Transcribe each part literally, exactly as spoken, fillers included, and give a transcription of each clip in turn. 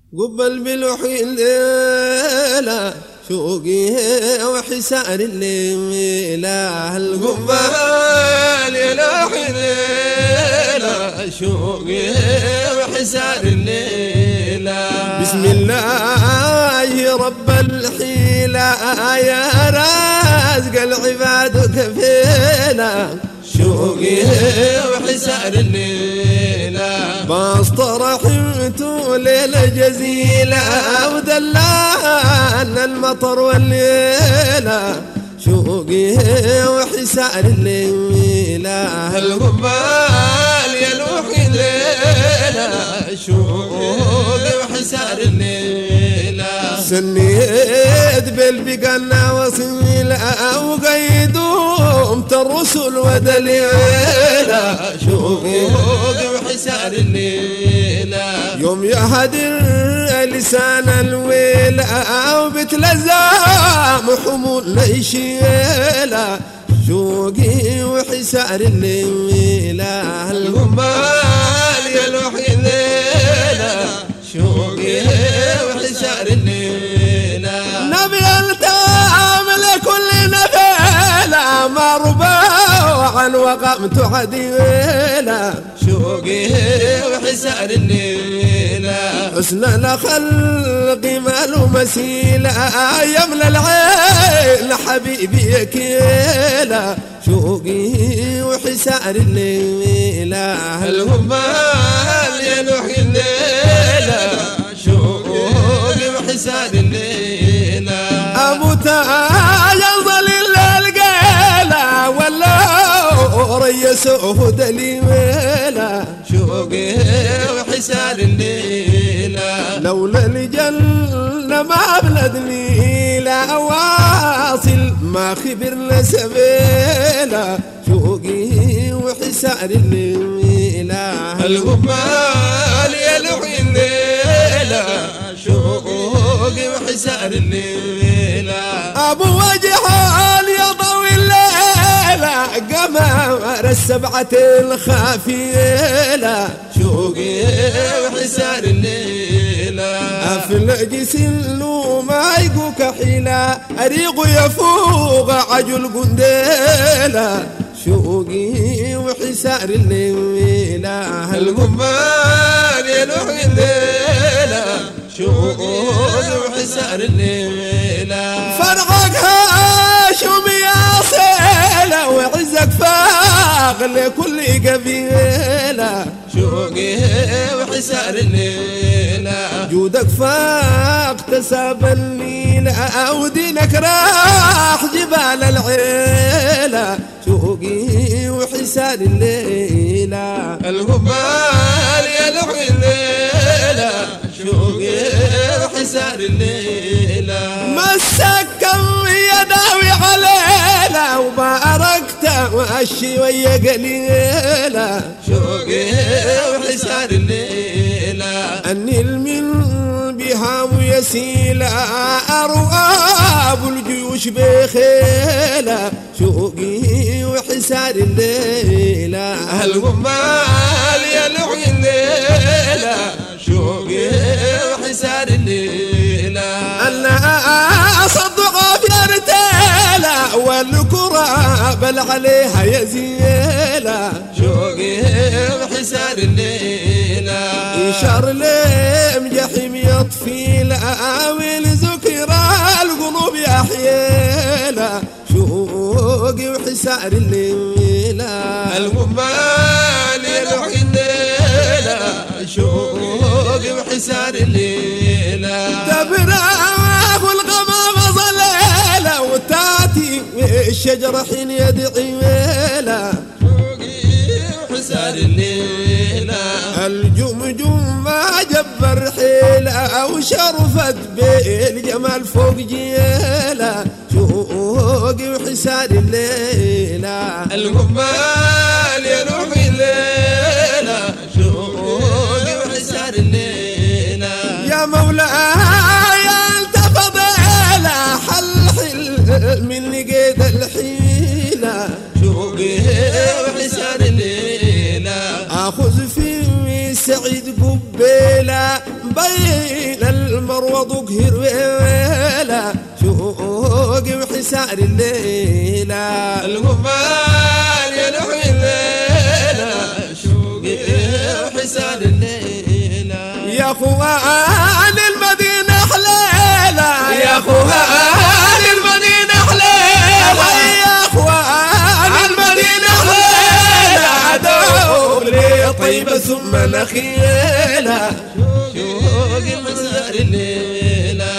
قبل بلوحي الليلة شوقي وحسار الليلة القبال يلوحي الليلة شوقي وحسار الليلة بسم الله رب الحيلة يا رازق العباد كفيلة شوقي وحسار الليلة بسط رحمته ليلة جزيلة ودلان المطر والليلة شوقي وحسار الليلة القبال يلوحي الليلة شوقي وحسار الليلة سنيت بالبقنا وصيلة وقيدوم الرسل ودليلة شوقي وحسار الليلة يوم يهدر لسان الويلة وبتلزام حمول ليشيلة شوقي وحسار الليلة القبال يلوحي الليلة شوقي وحسار الليلة نبي التام لكل نفيلة مربوعا وقمت عديلة شوقي وحسار الليلة حسن الخلق مال مسيلة يملى العين حبيبي يكيلة شوقي وحسار الليلة القبال يلوحي الليلة شوقي وحسار الليلة أبو تاج ظليل القيلة ولا ريسوه دليلة شوقي وحسار الليلة لولا الجنة ما بلدني لا واصل ما خبرنا سبيلة شوقي وحسار الليلة القبال يلوحي الليلة شوقي وحسار الليلة أبو وجهان يضوي الليلة قمر السبعة الخافيلة شوقي وحسار الليلة أفلق سلو ما يقوك حيلة أريق يفوق عجل قنديلة شوقي وحسار الليلة القبال يلوحي الليلة شوقي وحسار الليلة فرعك هاشم يا صيلة وعزك فاق لكل قبيلة شوقي وحسار الليلة جودك فاق تساب الليلة ودينك راح جبال العيلة شوقي وحسار الليلة القبال يلوحي الليلة شوقي وحسار الليلة مسكم يداوي علينا وباركت واشي ويا قليلة شوقي وحسار الليلة اني المن بهام يسيلة أرواب الجيوش بخيلة شوقي وحسار الليلة القبال يلوحي الليلة شوقي وحسار الليلة أنا أصدق في أرتيلة والكرة بل عليها يزيلة شوقي وحسار الليلة إشار لم جحيم يطفيلة ولذكرى القلوب يحييلة شوقي وحسار الليلة القبال يلوحي الليلة شوقي وحسار الليلة تبراه الغمام ظليلة وتاتي الشجرة حين يدعي ويلة شوقي وحسار الليلة الجمجم ما جبر حيلة وشرفت بالجمال فوق جيلة شوقي وحسار الليلة القبال يلوحي الليلة شوقي وحسار الليلة يا مولاي انت فضيلة حل حل من لقيت الحيلة شوقي وحسار الليلة اخذ في سعيد قبيلة بين المروض وقهر ويلا شوقي وحسار الليلة القبال ينحي الليلة شوقي وحسار الليلة يا اخوان المدينة حليلة يا اخوان المدينة حليلة يا اخوان المدينة حليلة دولي طيبة ثم نخيلة شوقي وحسار الليلة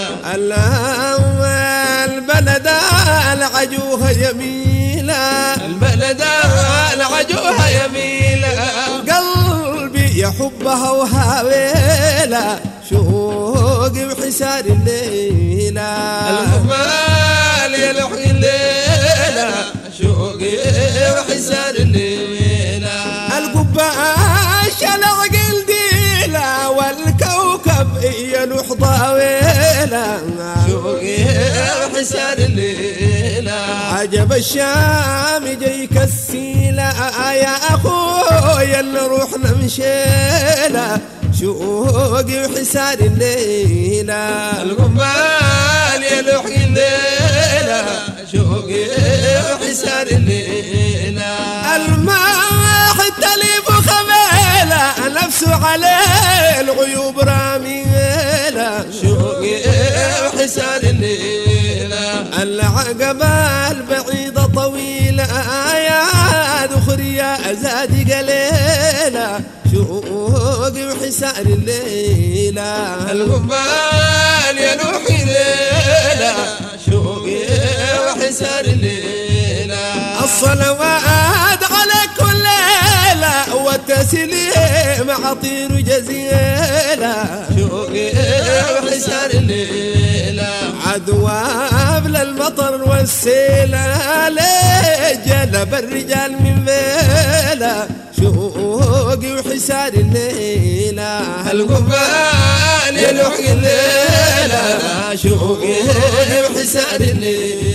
البلد العجوها يميلة البلد العجوها يميلة قلبي يحبها وهاويلة شوقي وحسار الليلة القبال يلحي الليلة شوقي وحسار الليلة القباش العقل ديلة والكوكب يلوح ضاويلة شوقي وحسار الليلة عجب الشام جيك السيلة يا أخويا نروح نمشيلة شوقي وحسار الليلة القبال يلحي الليلة شوقي وحسار الليلة الماح التليف خميلة نفسه عليه الغيوب راميلة شوقي وحسار الليلة العقبة البعيدة طويلة يا دخري يا أزادي قليلة شوقي وحسار الليلة القبال ينوحي الليلة شوقي وحسار الليلة الصلوات على كل ليلة والتسليم عطير جزيلة شوقي وحسار الليلة عدوى قبل المطر والسيلة جلب الرجال من فيلة شوقي وحسار الليلة القبال يلوحي الليلة شوقي وحسار الليلة